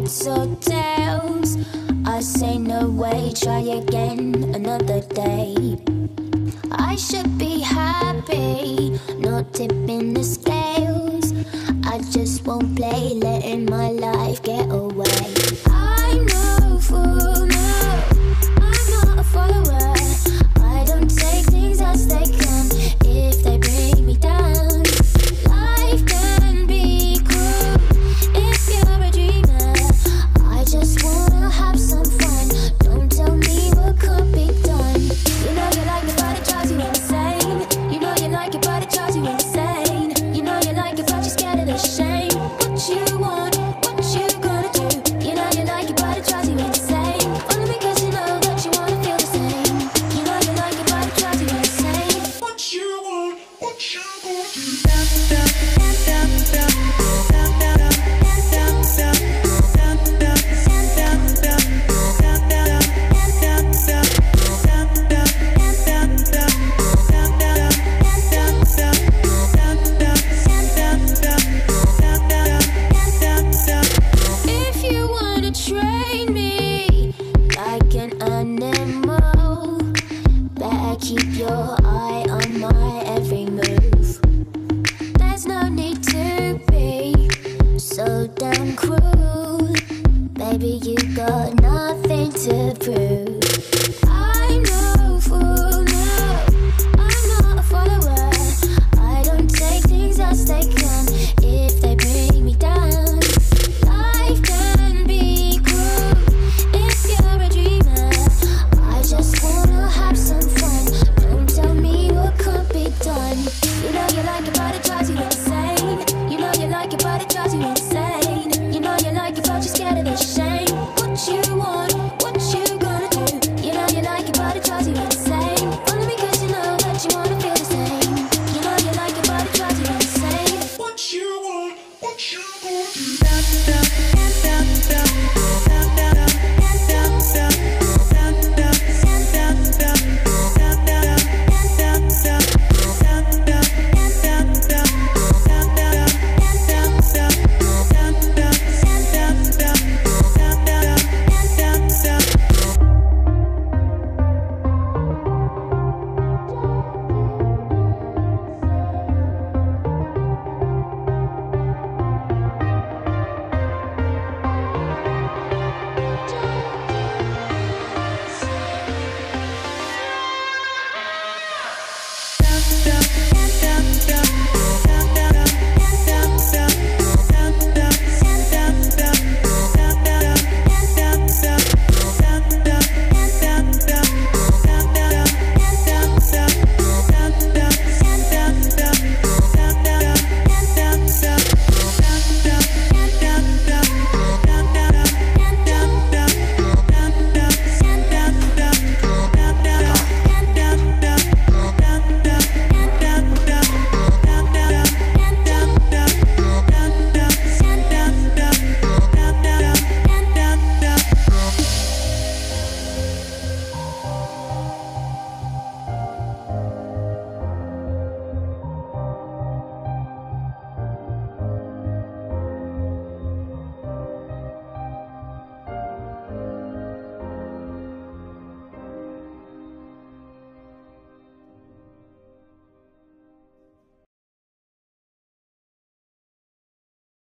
heads or tails. I say no way, try again another day. I should be happy, not tipping the scales. I just won't play, letting my life get away. I'm no fool, no, I'm not a follower. I don't take things as they come if they bring me down. Life can be cruel if you're a dreamer. I just wanna have some fun, don't tell me what could be done. You know you like it but it drives you insane. You know you like it but it drives you insane. You know you like it but you're scared of the shame. What you want, what you gonna do? You know you like it but it drives you insane. Only because you know that you wanna feel the same. You know you like it but it drives you insane. What you want, what you gonna do? If you wanna train me like an animal, better keep your eye on my every move. There's no need to be so damn cruel. Baby, you got nothing to prove.